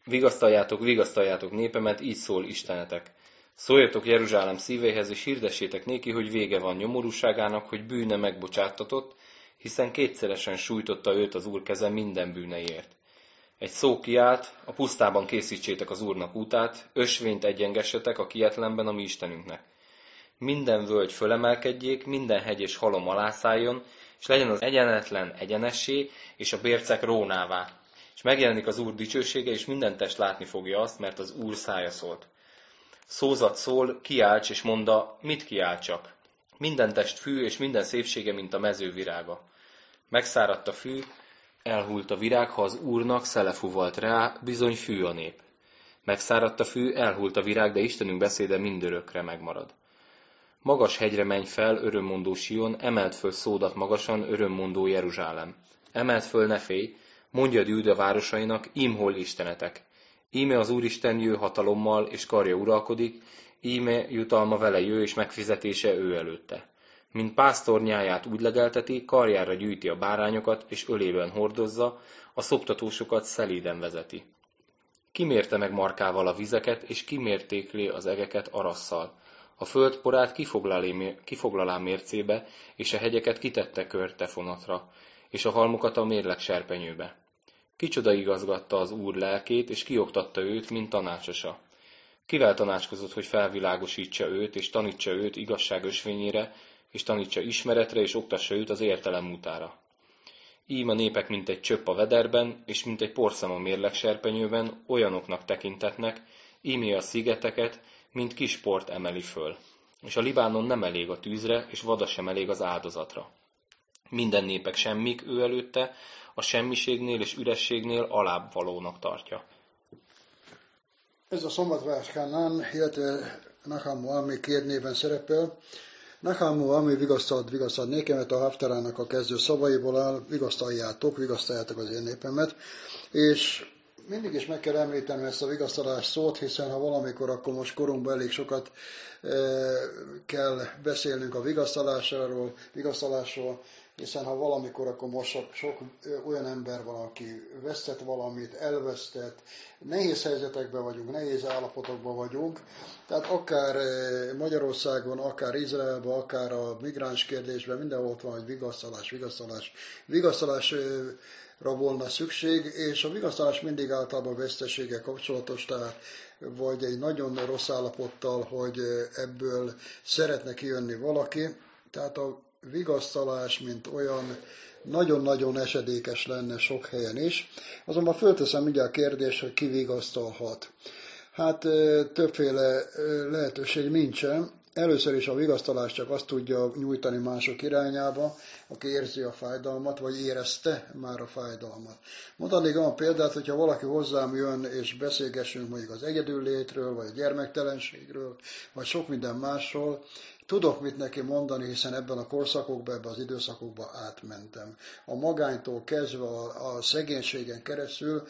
Vigasztaljátok, vigasztaljátok népemet, így szól Istenetek. Szóljatok Jeruzsálem szívéhez, és hirdessétek néki, hogy vége van nyomorúságának, hogy bűne megbocsáttatott, hiszen kétszeresen sújtotta őt az Úr keze minden bűneiért. Egy szó kiált, a pusztában készítsétek az Úrnak útát, ösvényt egyengessetek a kietlenben a mi Istenünknek. Minden völgy fölemelkedjék, minden hegy és halom alászálljon, és legyen az egyenetlen egyenessé, és a bércek rónává. És megjelenik az Úr dicsősége, és minden test látni fogja azt, mert az Úr szája szólt. Szózat szól, kiálts, és mondta, mit kiáltsak? Minden test fű, és minden szépsége, mint a mező virága. Megszáradt a fű, elhult a virág, ha az Úrnak szele fúvalt rá, bizony fű a nép. Megszáradt a fű, elhult a virág, de Istenünk beszéde mindörökre megmarad. Magas hegyre menj fel, örömmondó Sion, emeld föl szódat magasan, örömmondó Jeruzsálem. Emeld föl, ne félj, mondjad Júda városainak, ím hol Istenetek. Íme az Úristen jő hatalommal, és karja uralkodik, íme jutalma vele jő, és megfizetése ő előtte. Mint pásztor nyáját úgy legelteti, karjára gyűjti a bárányokat, és ölében hordozza, a szoptatósokat szelíden vezeti. Kimérte meg markával a vizeket, és kimértékli az egeket arasszal. A föld porát kifoglalá mércébe, és a hegyeket kitette körte fonatra, és a halmokat a mérleg serpenyőbe. Kicsoda igazgatta az Úr lelkét, és kioktatta őt, mint tanácsosa. Kivel tanácskozott, hogy felvilágosítsa őt, és tanítsa őt igazság ösvényére, és tanítsa ismeretre, és oktassa őt az értelem útára. Ím a népek, mint egy csöpp a vederben, és mint egy porszem a mérleg serpenyőben, olyanoknak tekintetnek, ímé a szigeteket, mint kis port emeli föl. És a Libánon nem elég a tűzre, és vada sem elég az áldozatra. Minden népek semmik ő előtte, a semmiségnél és ürességnél alább valónak tartja. Ez a szombatvásárnán, illetve Nahamu Ami két néven szerepel. Nahamu Ami vigasztald nékemet, a Haftarának a kezdő szavaiból áll, vigasztaljátok az én népemet, és mindig is meg kell említenem ezt a vigasztalás szót, hiszen ha valamikor, akkor most korunkban elég sokat kell beszélnünk a vigasztalásról, hiszen ha valamikor, akkor most sok olyan ember van, aki vesztett valamit, elvesztett, nehéz helyzetekben vagyunk, nehéz állapotokban vagyunk, tehát akár Magyarországon, akár Izraelben, akár a migráns kérdésben, mindenhol ott van, hogy vigasztalásra volna szükség, és a vigasztalás mindig általában veszteséggel kapcsolatos, tehát vagy egy nagyon rossz állapottal, hogy ebből szeretne kijönni valaki, tehát a vigasztalás, mint olyan, nagyon-nagyon esedékes lenne sok helyen is. Azonban fölteszem mindjárt a kérdést, hogy ki vigasztalhat. Hát többféle lehetőség nincsen. Először is a vigasztalás csak azt tudja nyújtani mások irányába, aki érzi a fájdalmat, vagy érezte már a fájdalmat. Mondanék olyan példát, hogyha valaki hozzám jön, és beszélgessünk mondjuk az egyedüllétről, vagy a gyermektelenségről, vagy sok minden másról, tudok mit neki mondani, hiszen ebben a korszakokban, ebben az időszakokban átmentem. A magánytól kezdve a szegénységen keresztül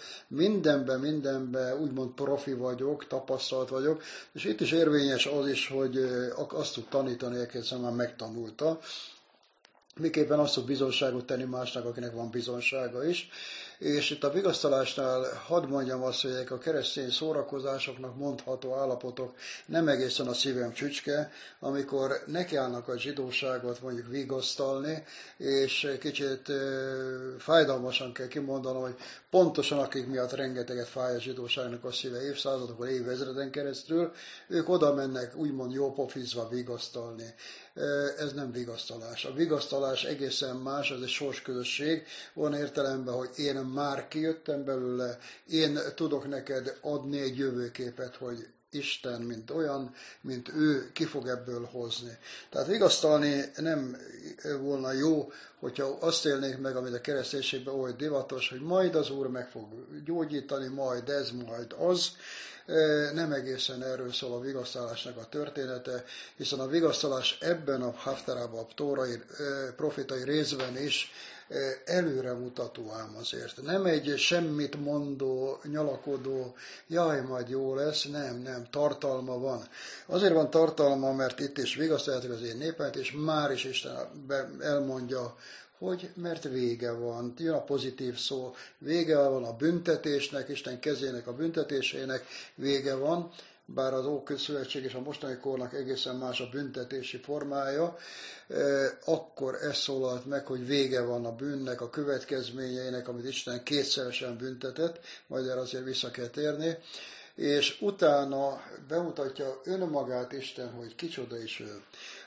mindenben úgymond profi vagyok, tapasztalt vagyok, és itt is érvényes az is, hogy azt tud tanítani, aki már megtanulta, miképpen azt tud bizonságot tenni másnak, akinek van bizonsága is. És itt a vigasztalásnál hadd mondjam azt, hogy a keresztény szórakozásoknak mondható állapotok nem egészen a szívem csücske, amikor nekiállnak a zsidóságot mondjuk vigasztalni, és kicsit fájdalmasan kell kimondanom, hogy pontosan akik miatt rengeteget fáj a zsidóságnak a szíve évszázadokon, évezreden keresztül, ők oda mennek úgymond jópofizva vigasztalni. Ez nem vigasztalás. A vigasztalás egészen más, ez egy sorsközösség, olyan értelemben, hogy én már kijöttem belőle, én tudok neked adni egy jövőképet, hogy Isten, mint olyan, mint ő, ki fog ebből hozni. Tehát vigasztalni nem volna jó, hogyha azt élnék meg, amit a kereszténységben oly divatos, hogy majd az Úr meg fog gyógyítani, majd ez, majd az. Nem egészen erről szól a vigasztalásnak a története, hiszen a vigasztalás ebben a Haftarában, a tórai profitai részben is előremutató ám azért. Nem egy semmit mondó, nyalakodó, jaj, majd jó lesz, nem, tartalma van. Azért van tartalma, mert itt is vigasztaljátok az én népet, és már is Isten elmondja, hogy mert vége van, jön a pozitív szó, vége van a büntetésnek, Isten kezének a büntetésének, vége van, bár az Ószövetség és a mostani kornak egészen más a büntetési formája, akkor ez szólalt meg, hogy vége van a bűnnek, a következményeinek, amit Isten kétszeresen büntetett, majd erre azért vissza kell térni, és utána bemutatja önmagát Isten, hogy kicsoda is ő.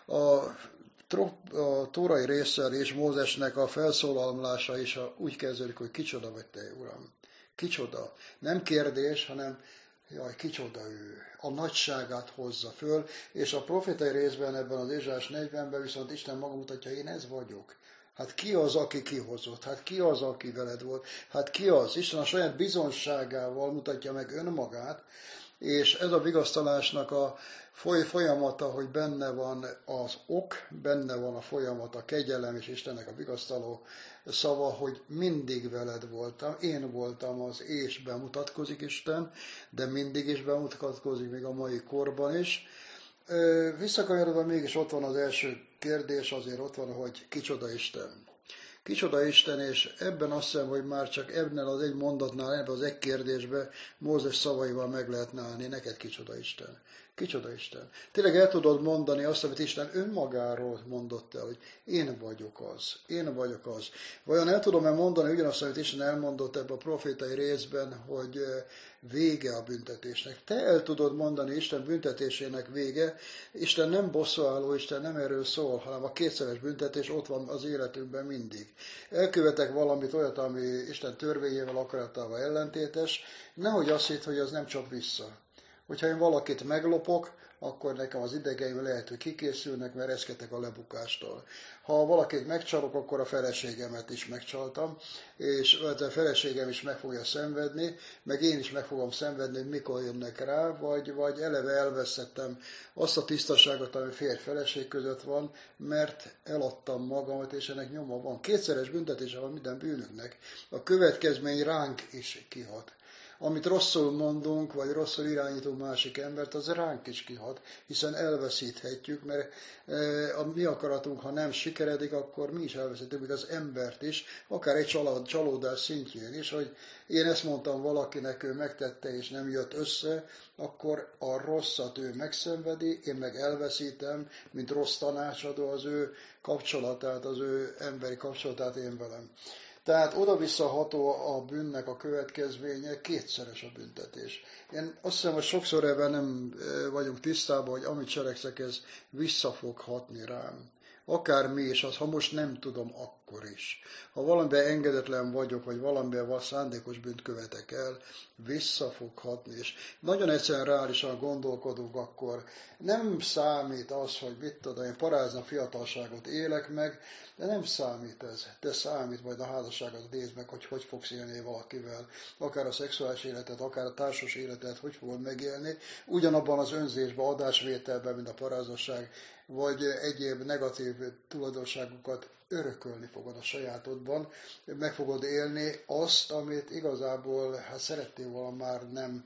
A tórai résszel és Mózesnek a felszólalása is úgy kezdődik, hogy kicsoda vagy te, Uram. Kicsoda. Nem kérdés, hanem jaj, kicsoda ő. A nagyságát hozza föl, és a profétai részben, ebben az Ézsaiás 40-ben viszont Isten maga mutatja, én ez vagyok. Hát ki az, aki kihozott? Hát ki az, aki veled volt? Hát ki az? Isten a saját bizonságával mutatja meg önmagát, és ez a vigasztalásnak a folyamata, hogy benne van az ok, benne van a folyamat, a kegyelem és Istennek a vigasztaló szava, hogy mindig veled voltam, én voltam az, és bemutatkozik Isten, de mindig is bemutatkozik, még a mai korban is. Visszakanyarodva mégis ott van az első kérdés, azért ott van, hogy kicsoda Isten. Kicsoda Isten, és ebben azt hiszem, hogy már csak ebben az egy mondatnál, ebben az egy kérdésben Mózes szavaival meg lehetne állni, neked kicsoda Isten. Kicsoda Isten. Tényleg el tudod mondani azt, amit Isten önmagáról mondott el, hogy én vagyok az, én vagyok az. Vajon el tudom-e mondani ugyanazt, amit Isten elmondott ebben a profétai részben, hogy vége a büntetésnek. Te el tudod mondani Isten büntetésének vége. Isten nem bosszúálló, Isten nem erről szól, hanem a kétszeres büntetés ott van az életünkben mindig. Elkövetek valamit olyat, ami Isten törvényével, akaratával ellentétes, nehogy azt hitt, hogy az nem csap vissza. Hogyha én valakit meglopok, akkor nekem az idegeim lehet, hogy kikészülnek, mert reszketek a lebukástól. Ha valakit megcsalok, akkor a feleségemet is megcsaltam, és a feleségem is meg fogja szenvedni, meg én is meg fogom szenvedni, hogy mikor jönnek rá, vagy eleve elveszettem azt a tisztaságot, ami férj-feleség között van, mert eladtam magamat, és ennek nyoma van. Kétszeres büntetése van minden bűnünknek. A következmény ránk is kihat. Amit rosszul mondunk, vagy rosszul irányítunk másik embert, az ránk is kihat, hiszen elveszíthetjük, mert a mi akaratunk, ha nem sikeredik, akkor mi is elveszítjük, még az embert is, akár egy csalódás szintjén is, hogy én ezt mondtam valakinek, ő megtette, és nem jött össze, akkor a rosszat ő megszenvedi, én meg elveszítem, mint rossz tanácsadó az ő kapcsolatát, az ő emberi kapcsolatát én velem. Tehát oda-visszaható a bűnnek a következménye, kétszeres a büntetés. Én azt hiszem, hogy sokszor ebben nem vagyunk tisztában, hogy amit cselekszek, ez vissza fog hatni rám. Akármi is az, ha most nem tudom, akkor is. Ha valamiben engedetlen vagyok, vagy valamiben szándékos bűnt követek el, vissza fog hatni. És nagyon egyszerűen reálisan gondolkodunk, akkor nem számít az, hogy mit tudom, én parázna fiatalságot élek meg, de nem számít ez. De számít majd a házasságot, nézd meg, hogy fogsz élni valakivel. Akár a szexuális életet, akár a társas életet, hogy fogod megélni. Ugyanabban az önzésben, adásvételben, mint a parázasság, vagy egyéb negatív tulajdonságokat örökölni fogod a sajátodban, meg fogod élni azt, amit igazából szerettél volna már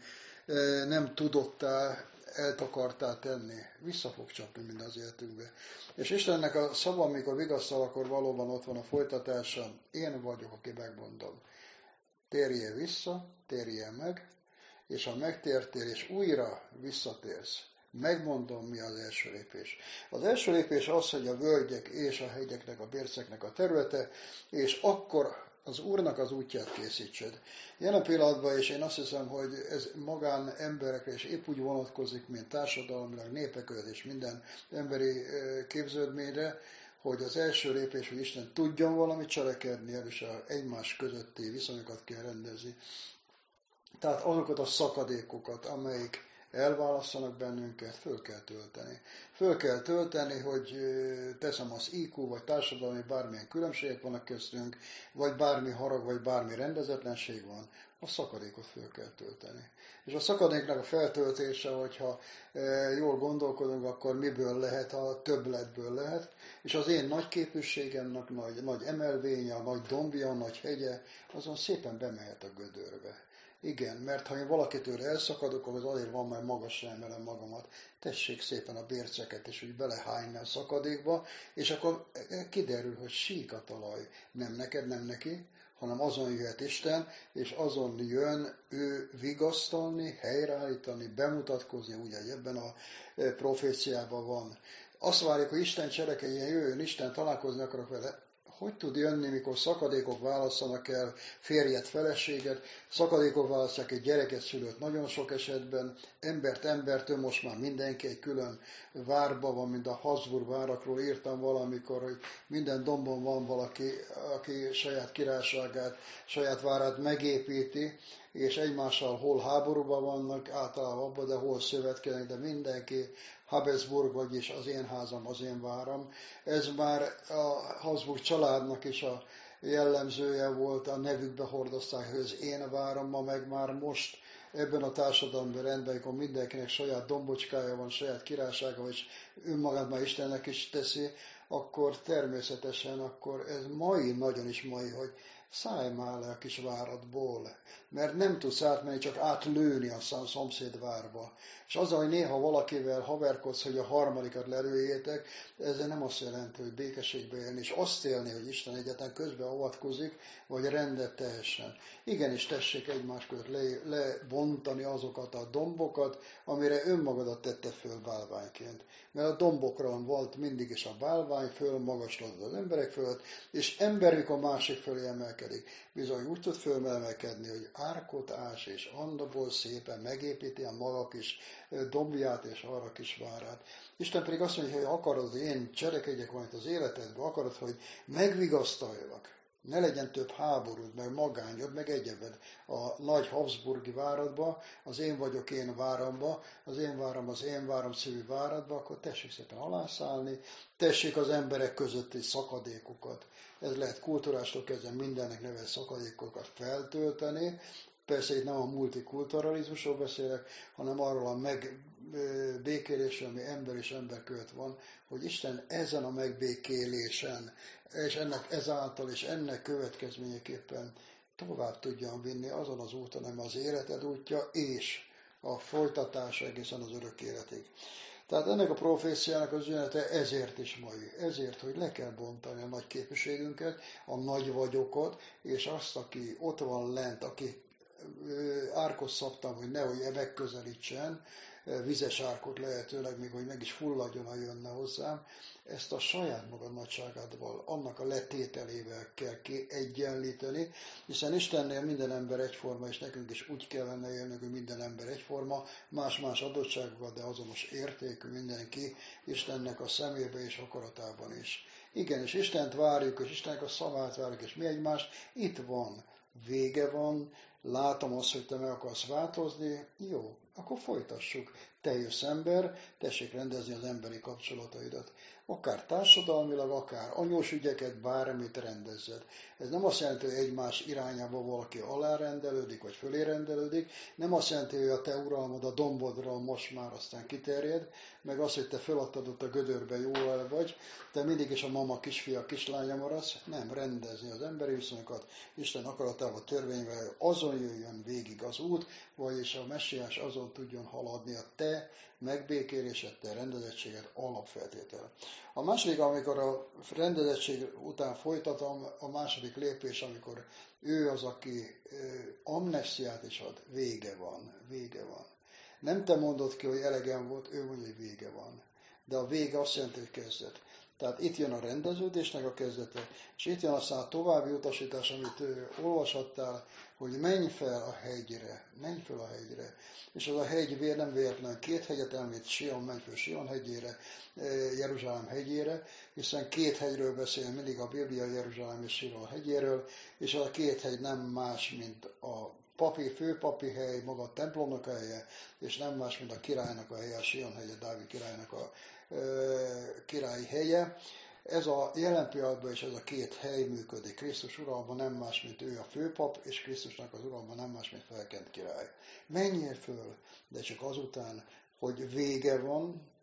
nem tudottál, eltakartál tenni. Vissza fog csapni minden az életünkbe. És Istennek a szava, amikor vigasztal, akkor valóban ott van a folytatása. Én vagyok, aki megmondom. Térjél vissza, térjél meg, és ha megtértél, és újra visszatérsz, megmondom, mi az első lépés. Az első lépés az, hogy a völgyek és a hegyeknek, a bérceknek a területe, és akkor az Úrnak az útját készítsed. Jelen pillanatban, és én azt hiszem, hogy ez magán emberekre is épp úgy vonatkozik, mint társadalmilag, népekre és minden emberi képződményre, hogy az első lépés, hogy Isten tudjon valamit cselekedni, és egymás közötti viszonyokat kell rendezni. Tehát azokat a szakadékokat, amelyik elválasztanak bennünket, föl kell tölteni. Föl kell tölteni, hogy teszem az IQ, vagy társadalmi bármilyen különbségek vannak köztünk, vagy bármi harag, vagy bármi rendezetlenség van, a szakadékot föl kell tölteni. És a szakadéknak a feltöltése, hogyha jól gondolkodunk, akkor miből lehet, a többletből lehet, és az én nagy képességemnek, nagy emelvénye, a nagy dombja, a nagy hegye, azon szépen bemehet a gödörbe. Igen, mert ha én valakitől elszakadok, az azért van, mert magasra emelem magamat. Tessék szépen a bérceket is úgy belehányni a szakadékba, és akkor kiderül, hogy sík a talaj. Nem neked, nem neki, hanem azon jöhet Isten, és azon jön ő vigasztalni, helyreállítani, bemutatkozni, ugye ebben a proféciában van. Azt várjuk, hogy Isten cselekedjen, jöjjön Isten, találkozni akarok vele. Hogy tud jönni, mikor szakadékok választanak el férjet, feleséget, szakadékok választják egy gyereket szülőt nagyon sok esetben, embert embertől, most már mindenki egy külön várba van, mint a Habsburg várakról írtam valamikor, hogy minden dombon van valaki, aki saját királyságát, saját várát megépíti, és egymással hol háborúban vannak, általában abban, de hol szövetkeznek, de mindenki Habsburg, vagyis az én házam, az én váram. Ez már a Habsburg családnak is a jellemzője volt, a nevükbe hordozták, hogy az én váram, ma meg már most ebben a társadalmi rendben, amikor mindenkinek saját dombocskája van, saját királysága, és önmagát már Istennek is teszi, akkor természetesen akkor ez mai, nagyon is mai, hogy szállj már le a kis váradból, mert nem tudsz átmenni, csak átlőni a szomszéd várba. És azzal, hogy néha valakivel haverkodsz, hogy a harmadikat lelőjétek, ez nem azt jelenti, hogy békességbe élni, és azt élni, hogy Isten egyetlen közben avatkozik, vagy rendet tehessen. Igenis tessék egymás között lebontani azokat a dombokat, amire önmagadat tette föl bálványként. Mert a dombokra volt mindig is a bálvány, fölmagaslodott az emberek fölött, és emberük a másik fölé emelkedik. Bizony úgy tud fölmelkedni, hogy árkot ás, és andaból szépen megépíti a maga kis dombját és arra kis várát. Isten pedig azt mondja, hogy akarod, hogy én cselekedjek valamit az életedbe, akarod, hogy megvigasztaljak. Ne legyen több háborúd, meg magányod, meg egyebed a nagy Habsburgi váradba, az én vagyok én váramba, az én váram szívű váradba, akkor tessék szépen alászállni, tessék az emberek közötti szakadékokat. Ez lehet kultúrástól kezdve mindennek neves szakadékokat feltölteni. Persze itt nem a multikulturalizmusról beszélek, hanem arról a megbékélésről, ami ember és ember között van, hogy Isten ezen a megbékélésen, és ennek ezáltal és ennek következményeképpen tovább tudjan vinni azon az úton, ami az életed útja, és a folytatása egészen az örök életig. Tehát ennek a proféciának az üzenete ezért is mai. Ezért, hogy le kell bontani a nagy képviségünket, a nagy vagyokot, és azt, aki ott van lent, aki árkot szabtam, hogy nehogy megközelítsen, vizes árkot lehetőleg, még hogy meg is fulladjon, ha jönne hozzám, ezt a saját maga nagyságával, annak a letételével kell kiegyenlíteni, hiszen Istennél minden ember egyforma, és nekünk is úgy kellene élnünk, hogy minden ember egyforma, más-más adottságokat, de azonos értékű mindenki Istennek a szemébe és akaratában is. Igen, és Istent várjuk, és Istennek a szavát várjuk, és mi egymást, itt van, vége van, látom azt, hogy te meg akarsz változni, jó, akkor folytassuk. Te jössz ember, tessék rendezni az emberi kapcsolataidat. Akár társadalmilag, akár anyós ügyeket, bármit rendezzed. Ez nem azt jelenti, hogy egymás irányába valaki alárendelődik, vagy fölérendelődik, nem azt jelenti, hogy a te uralmad a dombodra most már aztán kiterjed, meg az, hogy te feladtad ott a gödörbe jól vagy, te mindig is a mama kisfia, kislánya maradsz, nem rendezni az emberi viszonyokat, Isten akaratával, törvényvel, azon jöjjön végig az út, vagyis a messiás azon tudjon haladni a te megbékélésed, te rendezettséged alapfeltétel. A második, amikor a rendezettség után folytatom, a második lépés, amikor ő az, aki amnestiát is ad, vége van, vége van. Nem te mondod ki, hogy elegem volt, ő mondja, hogy vége van. De a vége azt jelenti, hogy kezdet. Tehát itt jön a rendeződésnek a kezdete, és itt jön aztán a további utasítás, amit olvashattál, hogy menj fel a hegyre, menj fel a hegyre. És az a hegy nem véletlen két hegyet említ, Sion, menj fel Sion hegyére, Jeruzsálem hegyére, hiszen két hegyről beszél mindig a Biblia, Jeruzsálem és Sion hegyéről, és az a két hegy nem más, mint a főpapi hely, maga a templomnak a helye, és nem más, mint a királynak a helye, a Sion hegye, Dávid királynak a királyi helye. Ez a jelen pillanatban is ez a két hely működik. Krisztus uralma nem más, mint ő a főpap, és Krisztusnak az uralma nem más, mint felkent király. Menjél föl, de csak azután, hogy vége van,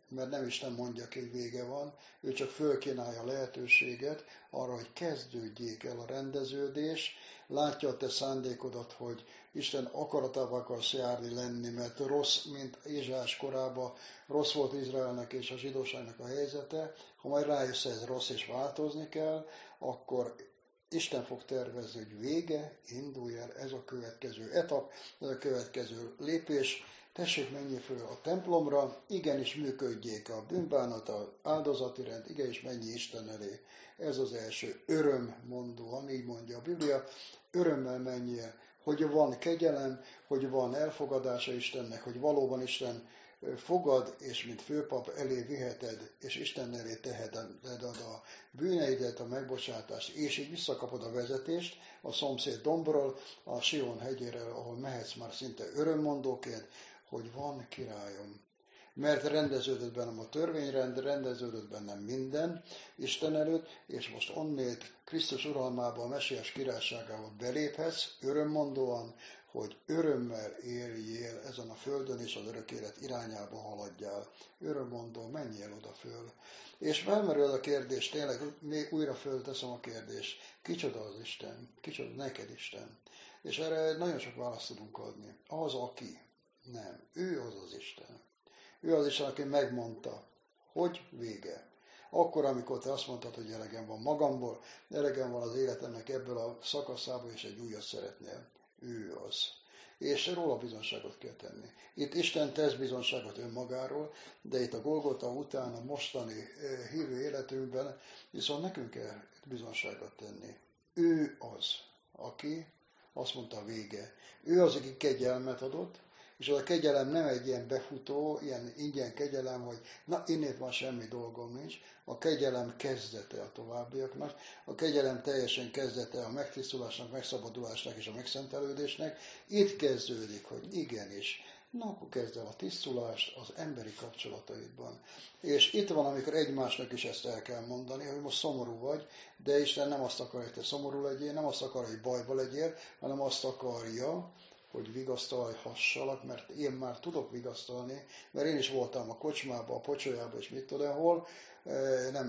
mert nem Isten mondja ki, hogy vége van, ő csak fölkínálja a lehetőséget arra, hogy kezdődjék el a rendeződés, látja a te szándékodat, hogy Isten akaratával akarsz járni lenni, mert rossz, mint Ézsaiás korában, rossz volt Izraelnek és a zsidóságnak a helyzete, ha majd rájössz, ez rossz és változni kell, akkor Isten fog tervezni, hogy vége, indulj el, ez a következő etap, ez a következő lépés, tessék, menjél föl a templomra, igenis működjék a bűnbánat, az áldozati rend, igenis menjél Isten elé. Ez az első örömmondó, így mondja a Biblia, örömmel menjél, hogy van kegyelem, hogy van elfogadása Istennek, hogy valóban Isten fogad, és mint főpap elé viheted, és Isten elé teheted a bűneidet, a megbocsátást, és így visszakapod a vezetést a szomszéd dombról, a Sion hegyéről, ahol mehetsz már szinte örömmondóként, hogy van királyom. Mert rendeződött bennem a törvényrend, rendeződött bennem minden Isten előtt, és most onnét Krisztus uralmába, a Mesiás királyságába beléphetsz, örömmondóan, hogy örömmel éljél ezen a földön, és az örök élet irányába haladjál. Örömmondó, menjél oda föl. És felmerül a kérdés, tényleg még újra fölteszem a kérdést, kicsoda az Isten? Kicsoda neked Isten? És erre nagyon sok választ tudunk adni. Az, aki. Nem. Ő az az Isten. Ő az Isten, aki megmondta, hogy vége. Akkor, amikor te azt mondtad, hogy elegem van magamból, elegem van az életemnek ebből a szakaszából, és egy újat szeretnél. Ő az. És róla bizonságot kell tenni. Itt Isten tesz bizonságot önmagáról, de itt a Golgota után, a mostani hívő életünkben viszont nekünk kell bizonságot tenni. Ő az, aki azt mondta a vége. Ő az, aki kegyelmet adott, és az a kegyelem nem egy ilyen befutó, ilyen ingyen kegyelem, hogy na, innét van semmi dolgom nincs. A kegyelem kezdete a továbbiaknak, a kegyelem teljesen kezdete a megtisztulásnak, megszabadulásnak és a megszentelődésnek. Itt kezdődik, hogy igenis, na, akkor kezd el a tisztulást az emberi kapcsolataidban. És itt van, amikor egymásnak is ezt el kell mondani, hogy most szomorú vagy, de Isten nem azt akarja, hogy te szomorú legyél, nem azt akarja, hogy bajba legyél, hanem azt akarja, hogy vigasztalhassalak, mert én már tudok vigasztalni, mert én is voltam a kocsmában, a pocsolyában, és mit tudom hol, nem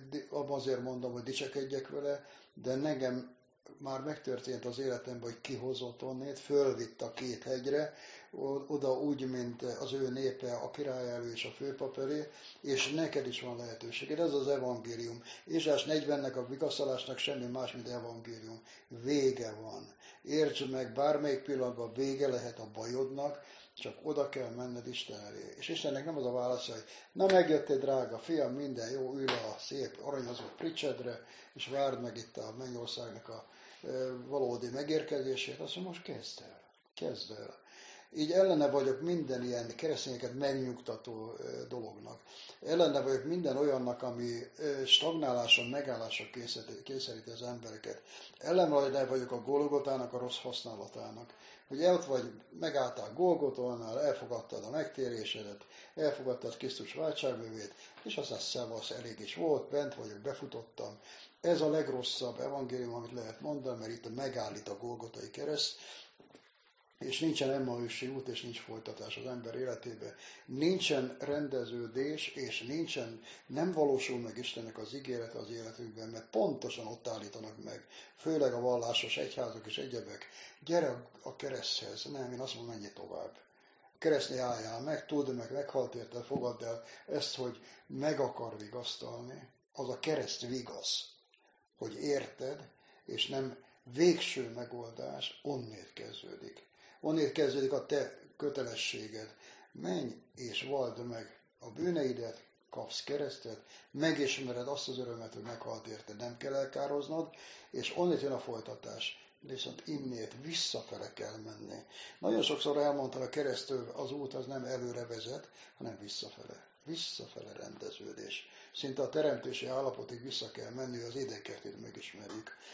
azért mondom, hogy dicsekedjek vele, de nekem már megtörtént az életemben, hogy kihozott onnét, fölvitt a két hegyre, oda úgy, mint az ő népe a király elő és a főpap elé, és neked is van lehetőséged. Ez az evangélium. Ézsaiás 40-nek a vigasztalásnak semmi más, mint evangélium. Vége van. Értsd meg, bármelyik pillanatban vége lehet a bajodnak, csak oda kell menned Isten elé. És Istennek nem az a válasz, hogy na megjöttél, drága fiam, minden jó, ülj le a szép aranyozott pricsedre, és várd meg itt a mennyországnak a valódi megérkezését. Azt mondja, most kezd el. Kezd el. Így ellene vagyok minden ilyen keresztényeket megnyugtató dolognak. Ellene vagyok minden olyannak, ami stagnáláson, megállásra kényszeríti az embereket. Ellene vagyok a Golgotának, a rossz használatának. Hogy ott vagy, megálltál Golgotánál, elfogadtad a megtérésedet, elfogadtad Krisztus váltságművét, és aztán szevasz, elég is volt, bent vagyok, befutottam. Ez a legrosszabb evangélium, amit lehet mondani, mert itt megállít a Golgotai kereszt, és nincsen emmausi út, és nincs folytatás az ember életébe. Nincsen rendeződés, és nem valósul meg Istennek az ígérete az életünkben, mert pontosan ott állítanak meg, főleg a vallásos egyházak és egyebek. Gyere a kereszthez, nem, én azt mondom, menjél tovább. A keresztnél álljál meg, tudd meg, meghalt érted, fogadd el ezt, hogy meg akar vigasztalni. Az a kereszt vigasz, hogy érted, és nem végső megoldás, onnét kezdődik. Onnét kezdődik a te kötelességed. Menj és vald meg a bűneidet, kapsz keresztet, megismered azt az örömet, hogy meghalt érted, nem kell elkároznod, és onnét jön a folytatás. Viszont innét visszafele kell menni. Nagyon sokszor elmondtam, a keresztül az út az nem előre vezet, hanem visszafele. Visszafele rendeződés. Szinte a teremtési állapotig vissza kell menni, hogy az édenkertét megismerjük.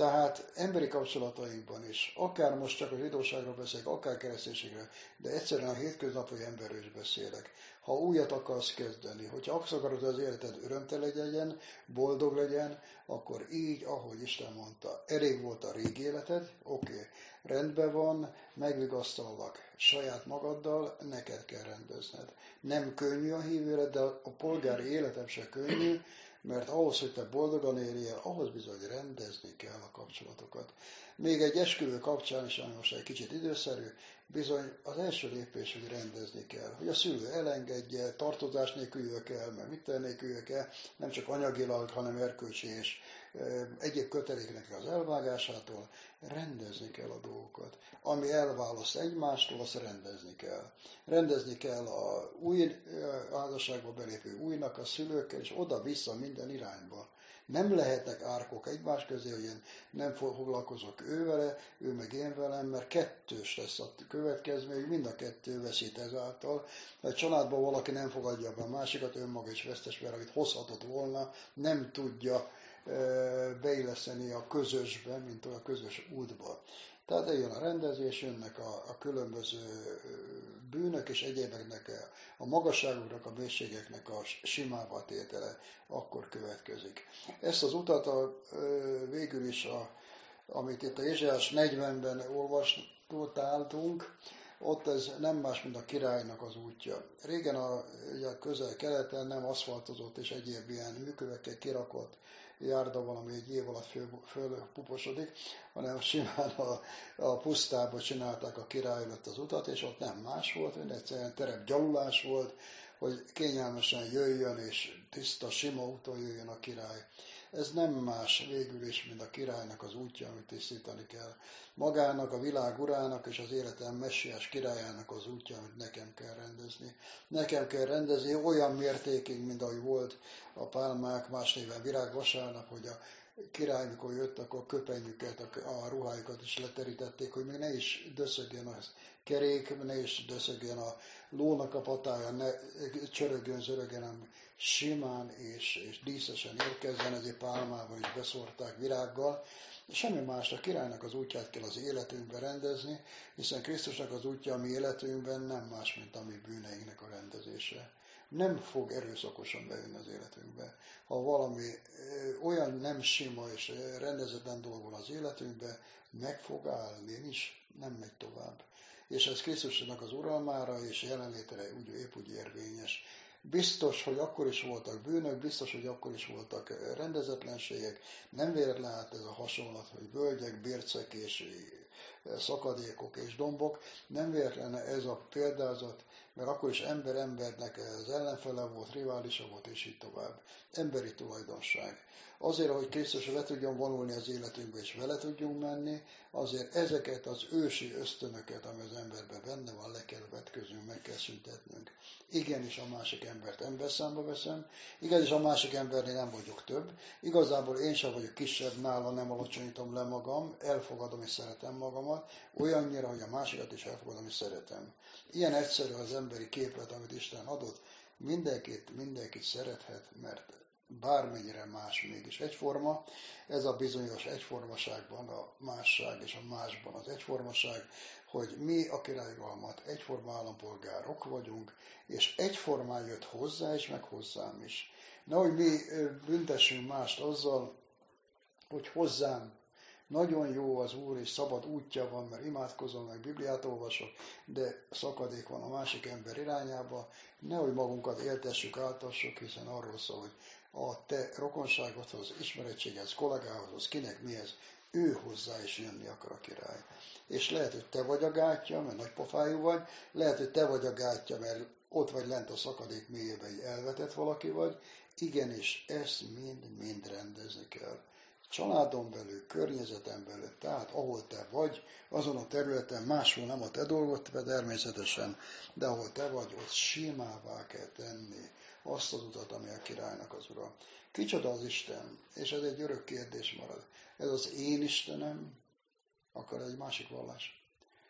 Tehát emberi kapcsolatainkban is, akár most csak a zsidóságról beszélek, akár kereszténységről, de egyszerűen a hétköznapi emberről is beszélek. Ha újat akarsz kezdeni, hogyha azt akarod, hogy az életed örömteli legyen, boldog legyen, akkor így, ahogy Isten mondta, elég volt a régi életed, oké, rendben van, megvigasztallak saját magaddal, neked kell rendezned. Nem könnyű a hívő élet, de a polgári életem se könnyű, mert ahhoz, hogy te boldogan érjél, ahhoz bizony rendezni kell a kapcsolatokat. Még egy esküvő kapcsán is, ami most egy kicsit időszerű, bizony az első lépés, hogy rendezni kell. Hogy a szülő elengedje, tartozás nélkül jöjjek el, mert mit tennék jöjjek el, nem csak anyagilag, hanem erkölcsi és egyéb köteléknek az elvágásától, rendezni kell a dolgokat. Ami elválaszt egymástól, azt rendezni kell. Rendezni kell a új házasságba belépő újnak, a szülőkkel, és oda-vissza minden irányba. Nem lehetnek árkok egymás közé, hogy én nem foglalkozok ő vele, ő meg én velem, mert kettős lesz a következmény, hogy mind a kettő veszít ezáltal. Ha egy családban valaki nem fogadja be a másikat, önmaga is vesztes, mert amit hozhatott volna, nem tudja beilleszteni a közösbe, mint a közös útba. Tehát eljön a rendezés, jönnek a különböző bűnök és egyébeknek, a magasságoknak, a mélységeknek a simává tétele akkor következik. Ezt az utat végül is, amit itt a Ézsaiás 40-ben olvastáltunk, ott ez nem más, mint a királynak az útja. Régen a közel-keleten nem aszfaltozott és egyéb ilyen műkövekkel kirakott járda van, ami egy év alatt fölpuposodik, hanem simán a pusztába csinálták a király előtt az utat, és ott nem más volt, mint egyszerűen terepgyalulás volt, hogy kényelmesen jöjjön, és tiszta, sima úton jöjjön a király. Ez nem más végül is, mint a királynak az útja, amit tisztítani kell. Magának, a világ urának és az életem messiás királyának az útja, amit nekem kell rendezni. Nekem kell rendezni olyan mértékig, mint ahogy volt a pálmák, más néven virágvasárnap, hogy a király, mikor jött, akkor köpenyüket, a ruhájukat is leterítették, hogy még ne is döszögjön a kerék, ne is döszögjön a lónak a patája, ne csörögjön, zörögjön, hanem simán és díszesen érkezzen, ezért pálmával is beszórták virággal. Semmi más, a királynak az útját kell az életünkben rendezni, hiszen Krisztusnak az útja a mi életünkben nem más, mint a mi bűneinknek a rendezése. Nem fog erőszakosan bejönni az életünkbe. Ha valami olyan nem sima és rendezetlen dolog van az életünkben, meg fog állni, nem megy tovább. És ez Krisztusnak az uralmára és jelenlétre épp úgy érvényes. Biztos, hogy akkor is voltak bűnök, biztos, hogy akkor is voltak rendezetlenségek. Nem véletlen hát ez a hasonlat, hogy völgyek, bércek és szakadékok és dombok. Nem véletlen ez a példázat, mert akkor is ember embernek az ellenfele volt, riválisa volt, és így tovább. Emberi tulajdonság. Azért, hogy Krisztus le tudjon vonulni az életünkbe, és vele tudjunk menni, azért ezeket az ősi ösztönöket, ami az emberben benne van, le kell vetközünk, meg kell szüntetnünk. Igenis a másik embert emberszámba veszem, igenis a másik embernél nem vagyok több, igazából én sem vagyok kisebb nála, nem alacsonyítom le magam, elfogadom és szeretem magamat, olyannyira, hogy a másikat is elfogadom és szeretem. Ilyen egyszerű az emberi képlet, amit Isten adott, mindenkit szerethet, mert bármennyire más, mégis egyforma. Ez a bizonyos egyformaságban a másság és a másban az egyformaság, hogy mi a királygalmat egyforma állampolgárok vagyunk, és egyformán jött hozzá és meg hozzám is. Nehogy mi büntessünk mást azzal, hogy hozzám nagyon jó az Úr, és szabad útja van, mert imádkozom, meg Bibliát olvasok, de szakadék van a másik ember irányába. Nehogy magunkat éltessük, áltassuk, hiszen arról szól, hogy a te rokonságodhoz, ismerettséghez, kollégához, kinek mi ez, ő hozzá is jönni akar a király. És lehet, hogy te vagy a gátja, mert nagy pofájú vagy, lehet, hogy te vagy a gátja, mert ott vagy lent a szakadék mélyében, egy elvetett valaki vagy. Igenis, ezt mind rendezni kell. Családon belül, környezeten belül, tehát ahol te vagy, azon a területen, máshol nem a te dolgot, természetesen, de ahol te vagy, ott simává kell tenni azt az utat, ami a királynak az ura. Kicsoda az Isten? És ez egy örök kérdés marad. Ez az én Istenem, akkor egy másik vallás.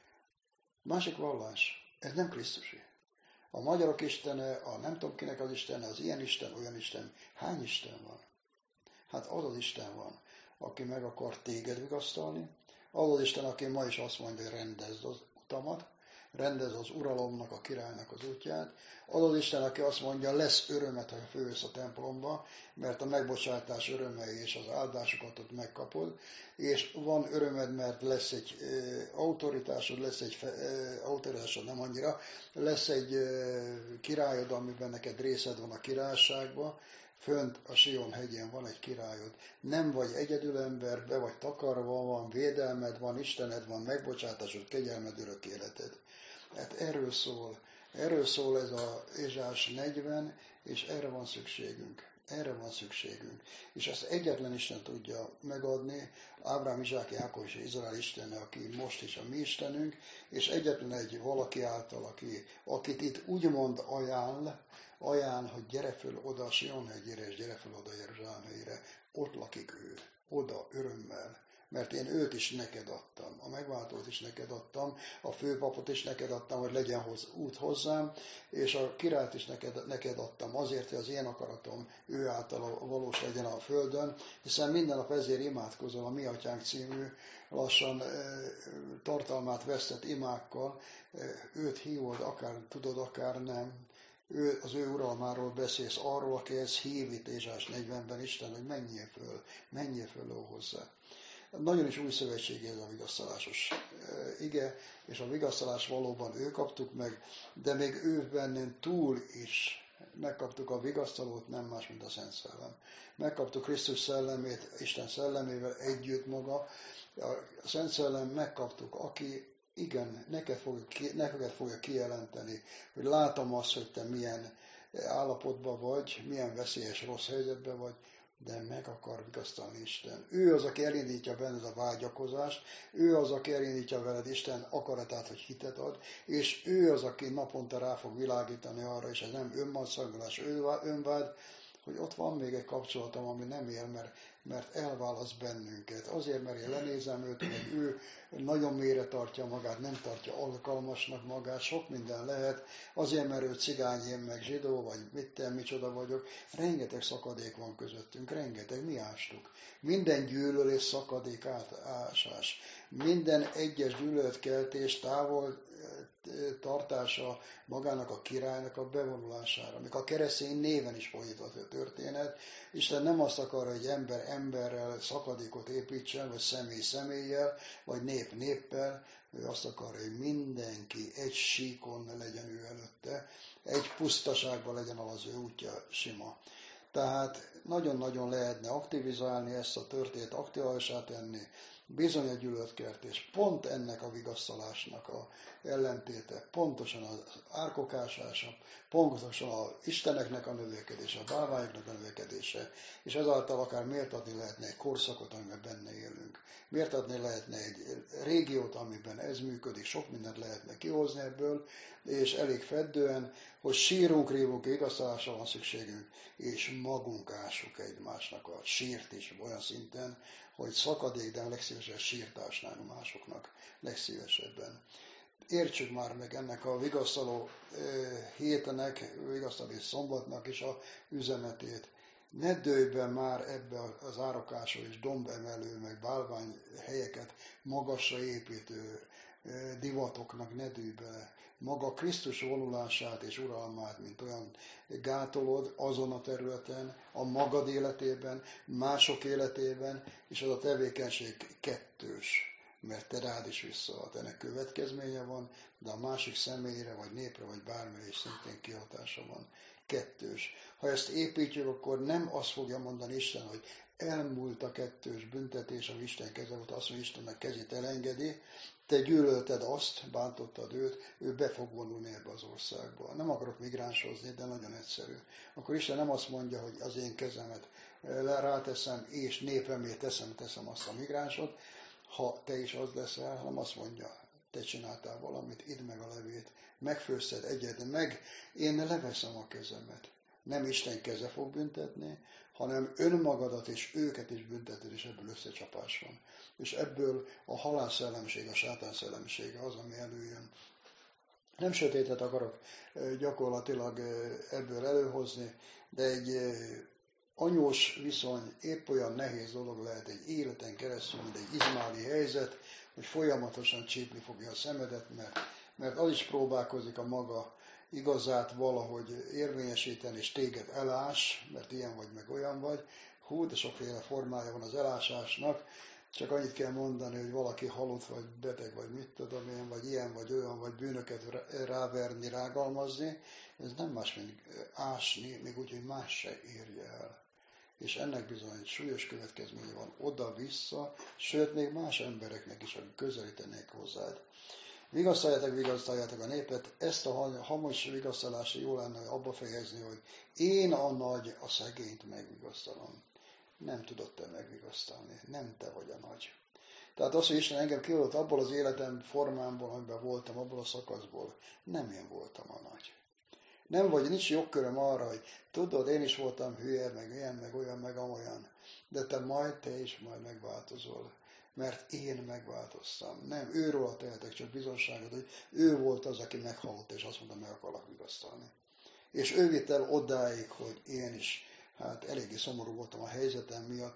Másik vallás, ez nem Krisztusi. A magyarok istene, a nem tudom kinek az istene, az ilyen Isten, olyan Isten. Hány Isten van? Hát az az Isten van, aki meg akar téged vigasztalni. Az az Isten, aki ma is azt mondja, hogy rendezd az utamat, rendezd az uralomnak, a királynak az útját. Az az Isten, aki azt mondja, lesz örömet, ha följössz a templomba, mert a megbocsátás örömei és az áldásokat ott megkapod, és van örömed, mert lesz egy autoritásod, autoritásod nem annyira, lesz egy királyod, amiben neked részed van a királyságban, fönt a Sion hegyén van egy királyod. Nem vagy egyedül ember, be vagy takarva, van védelmed, van Istened, van megbocsátásod, kegyelmed, örök életed. Hát erről szól ez a Ézsaiás 40, és erre van szükségünk. Erre van szükségünk. És ezt egyetlen Isten tudja megadni, Ábrám, Izsák, Jákob és Izrael Istene, aki most is a mi Istenünk, és egyetlen egy valaki által, akit itt úgymond ajánl, hogy gyere föl oda a Sion hegyére, és gyere föl oda Jeruzsálem hegyére, ott lakik ő, oda örömmel. Mert én őt is neked adtam, a megváltót is neked adtam, a főpapot is neked adtam, hogy legyen út hozzám, és a királyt is neked adtam azért, hogy az én akaratom ő által valós legyen a földön, hiszen minden nap ezért imádkozol a Mi Atyánk című lassan tartalmát vesztett imákkal, őt hívod, akár tudod, akár nem, az ő uralmáról beszélsz, arról, aki ezt hív itt Ézsaiás 40-ben Isten, hogy menjél föl hozzá. Nagyon is új szövetségi ez a vigasztalásos ige, és a vigasztalás valóban ő kaptuk meg, de még ő bennünk túl is megkaptuk a vigasztalót, nem más, mint a Szent Szellem. Megkaptuk Krisztus szellemét, Isten szellemével együtt maga, a Szent Szellem megkaptuk, aki igen, neked fogja kijelenteni, hogy látom azt, hogy te milyen állapotban vagy, milyen veszélyes rossz helyzetben vagy, de meg akar vigasztalni Isten. Ő az, aki elindítja benned a vágyakozást, ő az, aki elindítja veled Isten akaratát, hogy hitet ad, és ő az, aki naponta rá fog világítani arra, és ez nem önmagszagolás, önvád, hogy ott van még egy kapcsolatom, ami nem él, mert elválaszt bennünket. Azért, mert én lenézem őt, hogy ő nagyon mélyre tartja magát, nem tartja alkalmasnak magát, sok minden lehet, azért, mert ő cigány, én meg zsidó, vagy micsoda vagyok. Rengeteg szakadék van közöttünk, rengeteg, mi ástuk. Minden gyűlölés, szakadék, átásás. Minden egyes gyűlöletkeltés, távol tartása magának a királynak a bevonulására. Még a keresztény néven is folytatott a történet. Isten nem azt akar, hogy ember emberrel szakadékot építsen, vagy személy személlyel, vagy nép néppel. Ő azt akar, hogy mindenki egy síkon legyen ő előtte, egy pusztaságban legyen az ő útja sima. Tehát nagyon-nagyon lehetne aktivizálni ezt a történet, aktuálisá tenni, bizony a gyűlöletkeltés pont ennek a vigasztalásnak a ellentéte, pontosan az árkokásása, pontosan az isteneknek a növekedése, a bálványoknak a növekedése, és ezáltal akár méltatni lehetne egy korszakot, amiben benne élünk. Méltatni lehetne egy régiót, amiben ez működik, sok mindent lehetne kihozni ebből, és elég feddően, hogy sírunk, rívunk, vigasztalásra van szükségünk, és magunk ássuk egymásnak a sírt is olyan szinten, hogy szakadék, de legszívesebben sírtásnál másoknak legszívesebben. Értsük már meg ennek a vigasztaló hétenek, vigasztaló szombatnak is a üzenetét. Ne dőlj be már ebbe az árokású és dombemelő, meg bálvány helyeket magasra építő divatoknak ne dőlj bele. Maga Krisztus vonulását és uralmát, mint olyan gátolod azon a területen, a magad életében, mások életében, és az a tevékenység kettős, mert te rád is visszaad. Ennek következménye van, de a másik személyre, vagy népre, vagy bármire is szintén kihatása van. Kettős. Ha ezt építjük, akkor nem azt fogja mondani Isten, hogy elmúlt a kettős büntetés, ami Isten keze volt, azt mondja, Istennek kezét elengedi, te gyűlölted azt, bántottad őt, ő be fog vonulni ebbe az országba. Nem akarok migránshozni, de nagyon egyszerű. Akkor Isten nem azt mondja, hogy az én kezemet ráteszem, és népemé teszem azt a migránsot, ha te is az leszel, hanem azt mondja, te csináltál valamit, idd meg a levét, megfőzted egyedül meg, én leveszem a kezemet. Nem Isten keze fog büntetni, hanem önmagadat és őket is bünteted, és ebből összecsapás van. És ebből a halál szellemiség, a sátán szellemisége az, ami előjön. Nem sötétet akarok gyakorlatilag ebből előhozni, de egy anyós viszony épp olyan nehéz dolog lehet egy életen keresztül, mint egy izmáli helyzet, hogy folyamatosan csípni fogja a szemedet, mert az is próbálkozik a maga igazát valahogy érvényesíteni, és téged elás, mert ilyen vagy, meg olyan vagy. Hú, de sokféle formája van az elásásnak, csak annyit kell mondani, hogy valaki halott, vagy beteg, vagy mit tudom én, vagy ilyen, vagy olyan, vagy bűnöket ráverni, rágalmazni, ez nem más, mint ásni, még úgy, hogy más se érje el. És ennek bizony súlyos következménye van oda-vissza, sőt, még más embereknek is, akik közelítenék hozzád. Vigasztaljátok a népet, ezt a hamis vigasztalást jó lenne abba fejezni, hogy én a nagy, a szegényt megvigasztalom. Nem tudod te megvigasztalni, nem te vagy a nagy. Tehát az, hogy Isten engem kiadott abból az életem formámból, amiben voltam, abból a szakaszból, nem én voltam a nagy. Nem vagy, nincs jogköröm arra, hogy tudod, én is voltam hülye, meg ilyen, meg olyan, meg amolyan, de te is majd megváltozol. Mert én megváltoztam. Nem, őról tehetek csak bizonságot, hogy ő volt az, aki meghalott, és azt mondta, meg akarlak vigasztalni. És ő vitt el odáig, hogy én is, hát eléggé szomorú voltam a helyzetem miatt,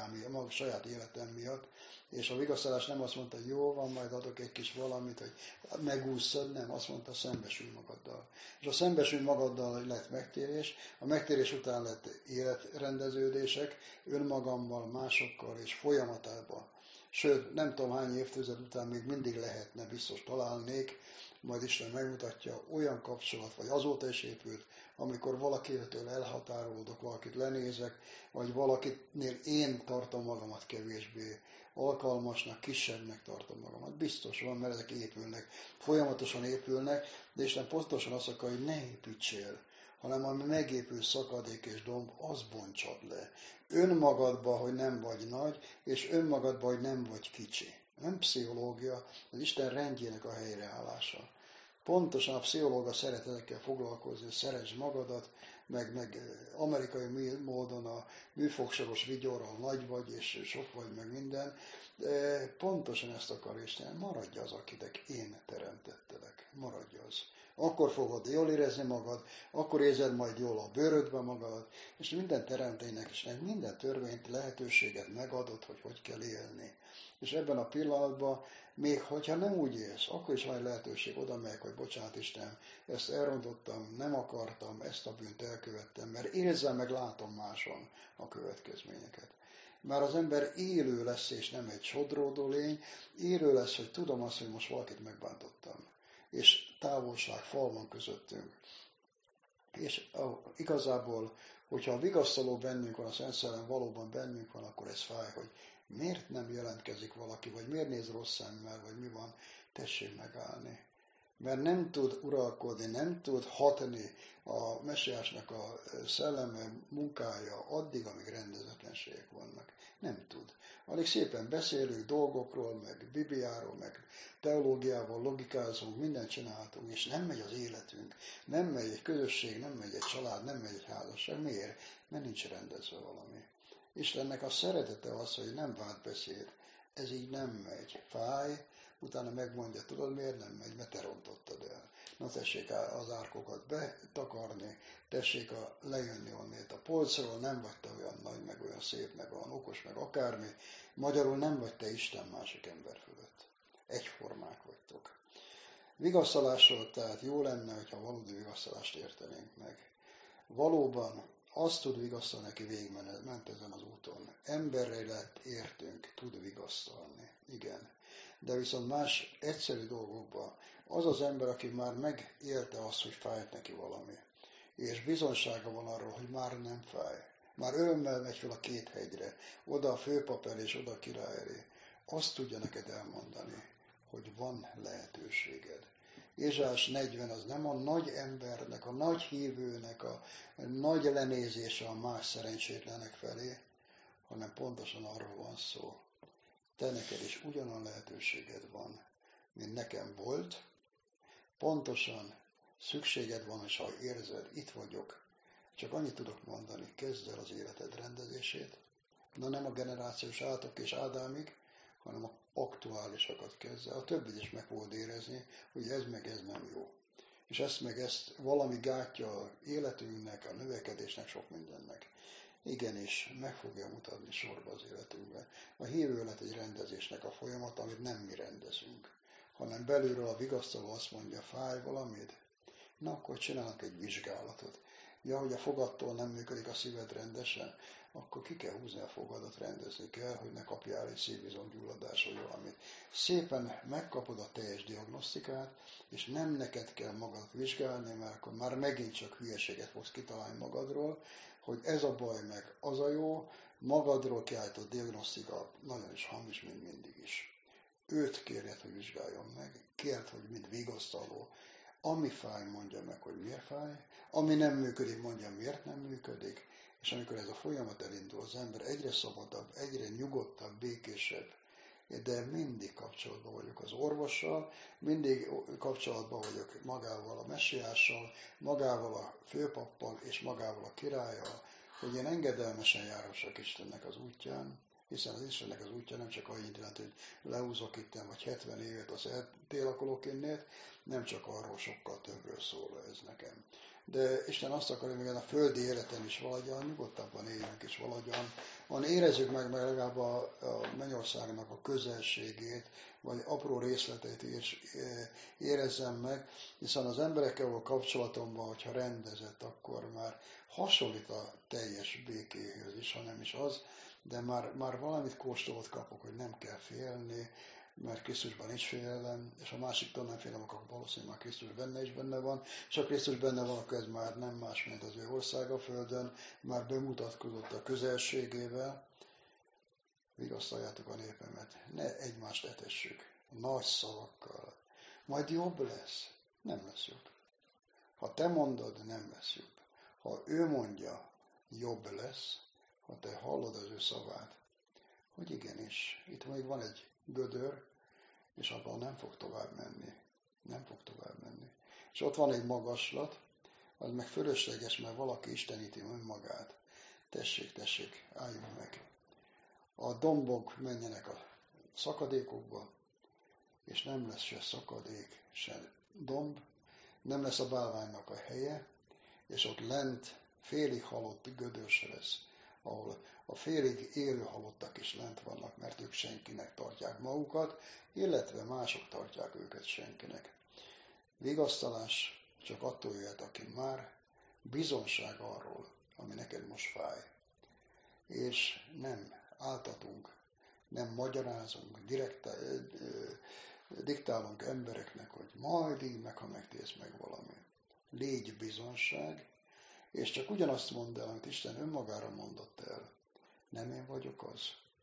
a saját életem miatt, és a vigasztalás nem azt mondta, hogy jó van, majd adok egy kis valamit, hogy megúszod, nem, azt mondta, szembesülj magaddal. És a szembesülj magaddal lett megtérés, a megtérés után lett életrendeződések, önmagammal, másokkal és folyamatában. Sőt, nem tudom hány évtized után még mindig lehetne, biztos találnék, majd Isten megmutatja, olyan kapcsolat, vagy azóta is épült, amikor valakitől elhatárolódok, valakit lenézek, vagy valakitnél én tartom magamat kevésbé alkalmasnak, kisebbnek tartom magamat. Biztos van, mert ezek épülnek, folyamatosan épülnek, de Isten pontosan azt akarja, hogy ne építsél, hanem ami megépül szakadék és domb, az bontsad le. Önmagadba, hogy nem vagy nagy, és önmagadba, hogy nem vagy kicsi. Nem pszichológia, az Isten rendjének a helyreállása. Pontosan a pszichológia szeret ezekkel foglalkozni, szeresd magadat, meg amerikai módon a műfogsoros vigyorral nagy vagy, és sok vagy, meg minden. De pontosan ezt akar Isten, maradj az, akinek én teremtettelek. Maradj az. Akkor fogod jól érezni magad, akkor érzed majd jól a bőrödben magadat, és minden teremténynek és minden törvényt, lehetőséget megadod, hogy kell élni. És ebben a pillanatban, még hogyha nem úgy élsz, akkor is van lehetőség, oda megyek, hogy bocsánat Isten, ezt elrontottam, nem akartam, ezt a bűnt elkövettem, mert érzem, meg látom máson a következményeket. Már az ember élő lesz, és nem egy sodródó lény, élő lesz, hogy tudom azt, hogy most valakit megbántottam. És távolság, fal van közöttünk. És igazából, hogyha a vigasztaló bennünk van, a Szent Szellem valóban bennünk van, akkor ez fáj, hogy miért nem jelentkezik valaki, vagy miért néz rossz szemmel, vagy mi van, tessék megállni. Mert nem tud uralkodni, nem tud hatni a messiásnak a szelleme munkája addig, amíg rendezetlenségek vannak. Nem tud. Alig szépen beszélünk dolgokról, meg Bibliáról, meg teológiával, logikázunk, mindent csináltunk, és nem megy az életünk. Nem megy egy közösség, nem megy egy család, nem megy egy házasság. Miért? Mert nincs rendezve valami. Istennek a szeretete az, hogy nem vált beszéd. Ez így nem megy. Fáj, utána megmondja, tudod miért nem megy, mert te rontottad el. Na tessék az árkokat betakarni, tessék lejönni onnét a polcról, nem vagy te olyan nagy, meg olyan szép, meg olyan okos, meg akármi. Magyarul nem vagy te Isten másik ember fölött. Egyformák vagytok. Vigasztalásról tehát jó lenne, hogyha valódi vigasztalást értenénk meg. Valóban azt tud vigasztalni, aki végigment ezen az úton. Emberre lett értünk, tud vigasztalni. Igen. De viszont más egyszerű dolgokban az az ember, aki már megélte azt, hogy fájt neki valami, és bizonsága van arról, hogy már nem fáj, már örömmel megy fel a két hegyre, oda a főpap elé és oda a király elé, azt tudja neked elmondani, hogy van lehetőséged. Ézsaiás 40 az nem a nagy embernek, a nagy hívőnek, a nagy lenézése a más szerencsétlenek felé, hanem pontosan arról van szó. Te neked is ugyanolyan lehetőséged van, mint nekem volt. Pontosan szükséged van, és ha érzed, itt vagyok. Csak annyit tudok mondani, kezd el az életed rendezését. Na nem a generációs átok és Ádámig, hanem a aktuálisakat kezd el. A többit is meg fogod érezni, hogy ez meg ez nem jó. És ezt valami gátja életünknek, a növekedésnek, sok mindennek. igenis meg fogja mutatni sorba az életünkbe. A hívő élet egy rendezésnek a folyamat, amit nem mi rendezünk, hanem belülről a vigasztaló azt mondja, fáj valamit, na akkor csinálnak egy vizsgálatot. Ja, hogy a fogattól nem működik a szíved rendesen, akkor ki kell húzni a fogadat, rendezni kell, hogy ne kapjál egy szívizomgyulladás vagy valamit. Szépen megkapod a teljes diagnosztikát, és nem neked kell magadat vizsgálni, mert akkor már megint csak hülyeséget fogsz kitalálni magadról, hogy ez a baj meg az a jó, magadról kiállított diagnosztika nagyon is hamis, mint mindig is. Őt kérjed, hogy vizsgáljon meg, kérd, hogy mint vigasztaló, ami fáj, mondja meg, hogy miért fáj, ami nem működik, mondja, miért nem működik, és amikor ez a folyamat elindul, az ember egyre szabadabb, egyre nyugodtabb, békésebb, de mindig kapcsolatban vagyok az orvossal, mindig kapcsolatban vagyok magával a messiással, magával a főpappal és magával a királlyal, hogy én engedelmesen járhassak Istennek az útján, hiszen az Istennek az útja nem csak annyit jelent, hogy leúzok itten, vagy 70 évet az eltélakolok innét, nem csak arról sokkal többről szól ez nekem. De Isten azt akarja, hogy a földi életen is valahogyan, nyugodtabban éljünk is valahogyan, érezzük meg legalább a mennyországnak a közelségét, vagy apró részleteit is érezzem meg, hiszen az emberekkel való kapcsolatomban, hogyha rendezett, akkor már hasonlít a teljes békéhez is, ha nem is az, de már valamit kóstolót kapok, hogy nem kell félni, mert Krisztusban is félelem, és a másiktól nem félem, akkor valószínűleg már Krisztus benne is benne van, és ha Krisztus benne van, akkor ez már nem más, mint az ő országa a földön, már bemutatkozott a közelségével. Vigasztaljátok a népemet, ne egymást etessük, nagy szavakkal. Majd jobb lesz. Nem lesz jobb. Ha te mondod, nem lesz jobb. Ha ő mondja, jobb lesz, ha te hallod az ő szavát, hogy igenis, itt még van egy gödör, és abban nem fog tovább menni. Nem fog tovább menni. És ott van egy magaslat, az meg fölösleges, mert valaki isteníti önmagát. Tessék, álljunk meg. A dombok menjenek a szakadékokba, és nem lesz se szakadék, se domb, nem lesz a bálványnak a helye, és ott lent félig halott gödör se lesz, ahol a félig élő halottak is lent vannak, mert ők senkinek tartják magukat, illetve mások tartják őket senkinek. Vigasztalás csak attól jöhet, aki már bizonság arról, ami neked most fáj. És nem áltatunk, nem magyarázunk, diktálunk embereknek, hogy majd így meg, ha megtész meg valami. Légy bizonság, és csak ugyanazt mondd el, amit Isten önmagára mondott el. Nem én vagyok az.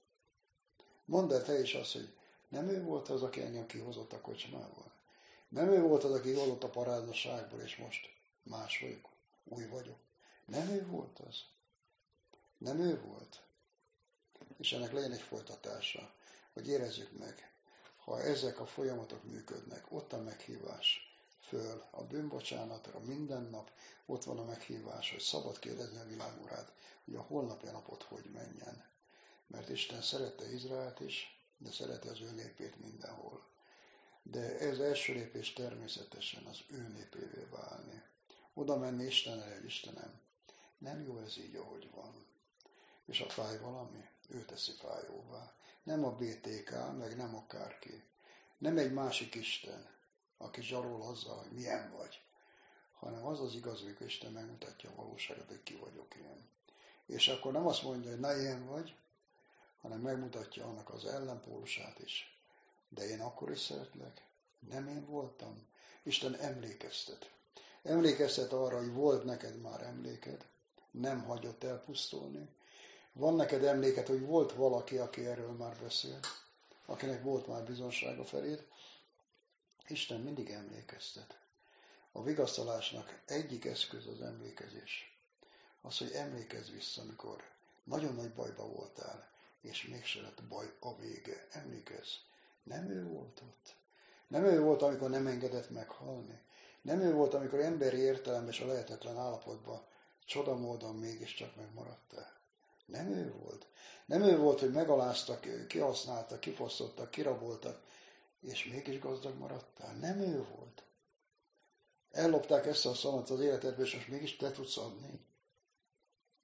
Mondd el te is azt, hogy nem ő volt az, aki engem kihozott a kocsmából. Nem ő volt az, aki hozott a parádnaságból, és most más vagyok, új vagyok. Nem ő volt az. Nem ő volt. És ennek legyen egy folytatása, hogy érezzük meg, ha ezek a folyamatok működnek, ott a meghívás föl a bűnbocsánatra minden nap, ott van a meghívás, hogy szabad kérdezni a világurát, hogy a holnapi napot hogy menjen. Mert Isten szerette Izraelt is, de szerette az ő népét mindenhol. De ez első lépés természetesen az ő népévé válni. Oda menni Istenre, hogy Istenem, nem jó ez így, ahogy van. És ha fáj valami, ő teszi fájóvá. Nem a BTK, meg nem akárki. Nem egy másik Isten, aki zsarol azzal, hogy milyen vagy, hanem az az igaz, hogy Isten megmutatja a valóságot, hogy ki vagyok én. És akkor nem azt mondja, hogy na ilyen vagy, hanem megmutatja annak az ellenpólusát is. De én akkor is szeretlek. Nem én voltam. Isten emlékeztet. Emlékeztet arra, hogy volt neked már emléked, nem hagyott elpusztulni. Van neked emléked, hogy volt valaki, aki erről már beszélt, akinek volt már bizonsága feléd. Isten mindig emlékeztet. A vigasztalásnak egyik eszköz az emlékezés. Az, hogy emlékezz vissza, amikor nagyon nagy bajba voltál, és mégse lett baj a vége. Emlékezz. Nem ő volt ott. Nem ő volt, amikor nem engedett meghalni. Nem ő volt, amikor emberi értelemben és a lehetetlen állapotban csodamódon mégiscsak megmaradtál. Nem ő volt. Nem ő volt, hogy megaláztak, kihasználtak, kifosztottak, kiraboltak, és mégis gazdag maradtál. Nem ő volt. Ellopták ezt a szalmat az életedből, és most mégis te tudsz adni.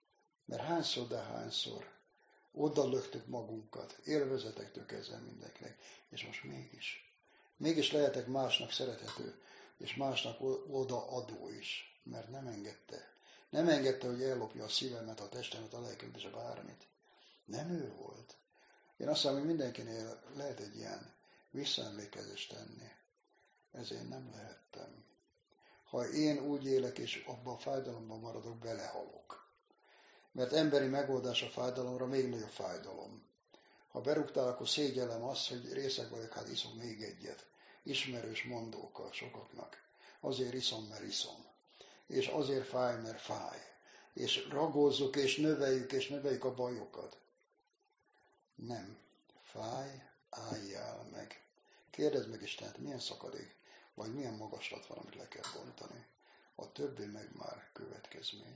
Mert hányszor, de hányszor oda löktük magunkat, élvezetektől kezdve mindenkinek, és most mégis lehetek másnak szerethető, és másnak odaadó is, mert nem engedte, hogy ellopja a szívemet, a testemet, a lelkemet és a bármit. Nem ő volt. Én azt hiszem, hogy mindenkinél lehet egy ilyen visszaemlékezést tenni. Ezért nem lehettem. Ha én úgy élek, és abban a fájdalomban maradok, belehalok. Mert emberi megoldás a fájdalomra még nagyobb fájdalom. Ha berúgtál, akkor szégyellem azt, hogy részeg vagyok, hát iszom még egyet. Ismerős mondókkal sokaknak. Azért iszom, mert iszom. És azért fáj, mert fáj. És ragózzuk, és növeljük a bajokat. Nem. Fáj, álljál meg. Kérdezd meg Istent, milyen szakadék, vagy milyen magaslat van, amit le kell bontani. A többi meg már következmény.